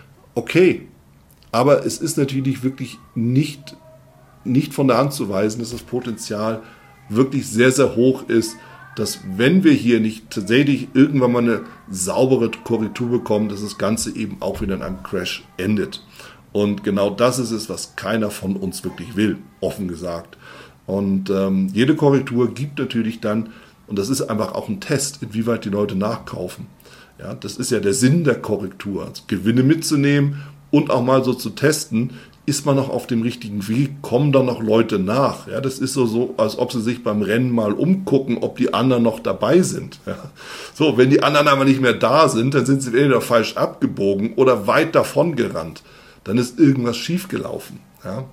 [SPEAKER 1] Okay, aber es ist natürlich wirklich nicht, nicht von der Hand zu weisen, dass das Potenzial wirklich sehr, sehr hoch ist, dass wenn wir hier nicht tatsächlich irgendwann mal eine saubere Korrektur bekommen, dass das Ganze eben auch wieder in einem Crash endet. Und genau das ist es, was keiner von uns wirklich will, offen gesagt. Und ähm, jede Korrektur gibt natürlich dann, und das ist einfach auch ein Test, inwieweit die Leute nachkaufen. Ja, das ist ja der Sinn der Korrektur, also Gewinne mitzunehmen und auch mal so zu testen, ist man noch auf dem richtigen Weg, kommen da noch Leute nach. Ja, das ist so, so, als ob sie sich beim Rennen mal umgucken, ob die anderen noch dabei sind. Ja. So, wenn die anderen aber nicht mehr da sind, dann sind sie entweder falsch abgebogen oder weit davon gerannt. Dann ist irgendwas schiefgelaufen. Ja?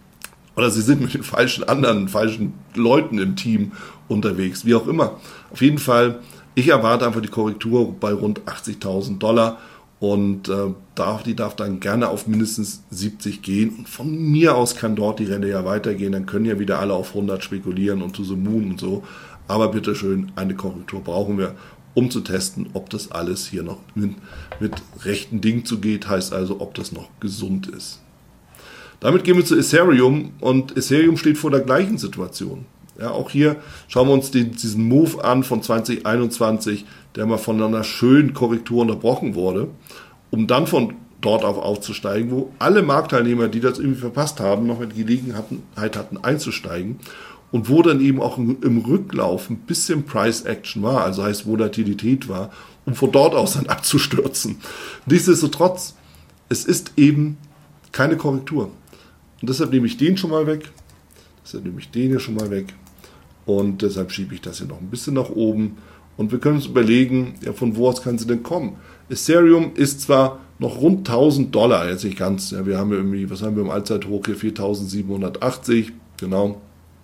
[SPEAKER 1] Oder sie sind mit den falschen anderen, falschen Leuten im Team unterwegs, wie auch immer. Auf jeden Fall, ich erwarte einfach die Korrektur bei rund achtzigtausend Dollar und äh, darf, die darf dann gerne auf mindestens siebzig gehen. Und von mir aus kann dort die Rente ja weitergehen, dann können ja wieder alle auf hundert spekulieren und to the moon und so. Aber bitteschön, eine Korrektur brauchen wir, um zu testen, ob das alles hier noch mit, mit rechten Dingen zugeht, heißt also, ob das noch gesund ist. Damit gehen wir zu Ethereum und Ethereum steht vor der gleichen Situation. Ja, auch hier schauen wir uns den, diesen Move an von zwanzig einundzwanzig, der mal von einer schönen Korrektur unterbrochen wurde, um dann von dort auf aufzusteigen, wo alle Marktteilnehmer, die das irgendwie verpasst haben, noch die Gelegenheit hatten einzusteigen. Und wo dann eben auch im Rücklauf ein bisschen Price Action war, also heißt Volatilität war, um von dort aus dann abzustürzen. Nichtsdestotrotz, es ist eben keine Korrektur. Und deshalb nehme ich den schon mal weg, deshalb nehme ich den hier schon mal weg und deshalb schiebe ich das hier noch ein bisschen nach oben. Und wir können uns überlegen, ja, von wo aus kann sie denn kommen? Ethereum ist zwar noch rund tausend Dollar, jetzt nicht ganz, ja, wir haben ja irgendwie, was haben wir im Allzeithoch hier, viertausendsiebenhundertachtzig, genau.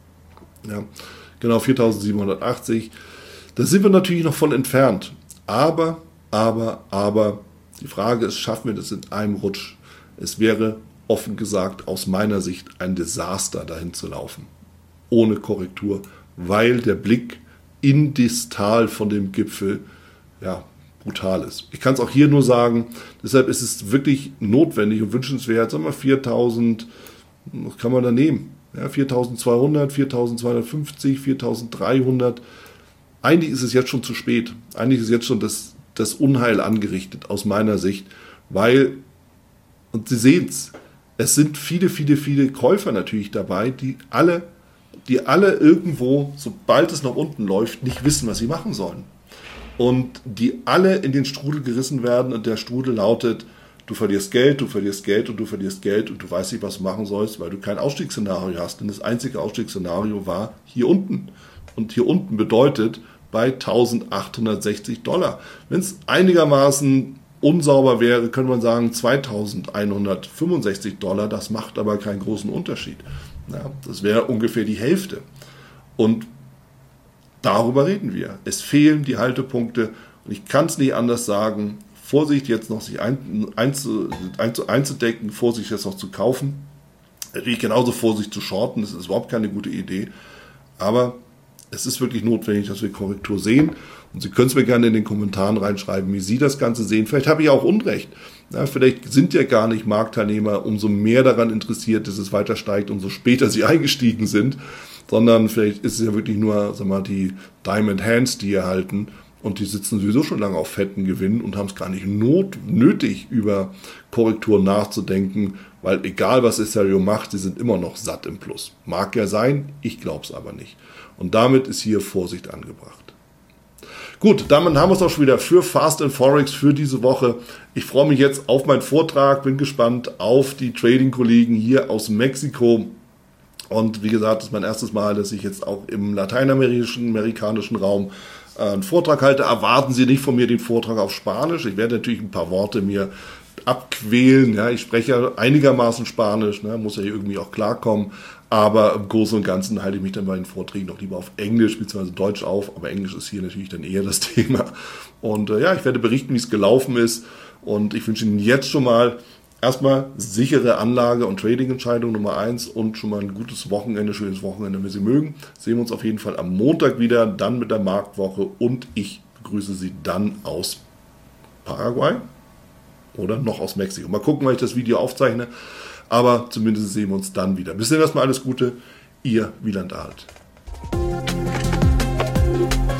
[SPEAKER 1] Ja, genau, viertausendsiebenhundertachtzig. Da sind wir natürlich noch von entfernt. Aber, aber, aber, die Frage ist, schaffen wir das in einem Rutsch? Es wäre, offen gesagt, aus meiner Sicht ein Desaster, dahin zu laufen. Ohne Korrektur, weil der Blick in das Tal von dem Gipfel, ja, brutal ist. Ich kann es auch hier nur sagen, deshalb ist es wirklich notwendig und wünschenswert, sagen wir viertausend, was kann man da nehmen? Ja, viertausendzweihundert, viertausendzweihundertfünfzig, viertausenddreihundert. Eigentlich ist es jetzt schon zu spät. Eigentlich ist jetzt schon das, das Unheil angerichtet, aus meiner Sicht. Weil, und Sie sehen es, es sind viele, viele, viele Käufer natürlich dabei, die alle, die alle irgendwo, sobald es nach unten läuft, nicht wissen, was sie machen sollen. Und die alle in den Strudel gerissen werden und der Strudel lautet, du verlierst Geld, du verlierst Geld und du verlierst Geld und du weißt nicht, was du machen sollst, weil du kein Ausstiegsszenario hast. Denn das einzige Ausstiegsszenario war hier unten. Und hier unten bedeutet bei eintausendachthundertsechzig Dollar. Wenn es einigermaßen unsauber wäre, könnte man sagen zweitausendeinhundertfünfundsechzig Dollar. Das macht aber keinen großen Unterschied. Ja, das wäre ungefähr die Hälfte. Und darüber reden wir. Es fehlen die Haltepunkte. Und ich kann es nicht anders sagen. Vorsicht, jetzt noch sich ein, einzu, einzu, einzudecken, Vorsicht, jetzt noch zu kaufen. Natürlich genauso Vorsicht zu shorten, das ist überhaupt keine gute Idee. Aber es ist wirklich notwendig, dass wir Korrektur sehen. Und Sie können es mir gerne in den Kommentaren reinschreiben, wie Sie das Ganze sehen. Vielleicht habe ich auch Unrecht. Ja, vielleicht sind ja gar nicht Marktteilnehmer umso mehr daran interessiert, dass es weiter steigt, umso später sie eingestiegen sind. Sondern vielleicht ist es ja wirklich nur, sag mal, die Diamond Hands, die erhalten. Und die sitzen sowieso schon lange auf fetten Gewinnen und haben es gar nicht not, nötig, über Korrektur nachzudenken. Weil egal, was Ethereum macht, sie sind immer noch satt im Plus. Mag ja sein, ich glaube es aber nicht. Und damit ist hier Vorsicht angebracht. Gut, damit haben wir es auch schon wieder für Fast and Forex für diese Woche. Ich freue mich jetzt auf meinen Vortrag, bin gespannt auf die Trading-Kollegen hier aus Mexiko. Und wie gesagt, das ist mein erstes Mal, dass ich jetzt auch im lateinamerikanischen amerikanischen Raum einen Vortrag halte. Erwarten Sie nicht von mir den Vortrag auf Spanisch. Ich werde natürlich ein paar Worte mir abquälen. Ja, ich spreche ja einigermaßen Spanisch, ne, muss ja irgendwie auch klarkommen. Aber im Großen und Ganzen halte ich mich dann bei den Vorträgen noch lieber auf Englisch bzw. Deutsch auf. Aber Englisch ist hier natürlich dann eher das Thema. Und äh, ja, ich werde berichten, wie es gelaufen ist. Und ich wünsche Ihnen jetzt schon mal erstmal sichere Anlage- und Trading-Entscheidung Nummer eins und schon mal ein gutes Wochenende, schönes Wochenende, wenn Sie mögen. Sehen wir uns auf jeden Fall am Montag wieder, dann mit der Marktwoche und ich begrüße Sie dann aus Paraguay oder noch aus Mexiko. Mal gucken, weil ich das Video aufzeichne, aber zumindest sehen wir uns dann wieder. Bis dann erstmal alles Gute, Ihr Wieland Alt.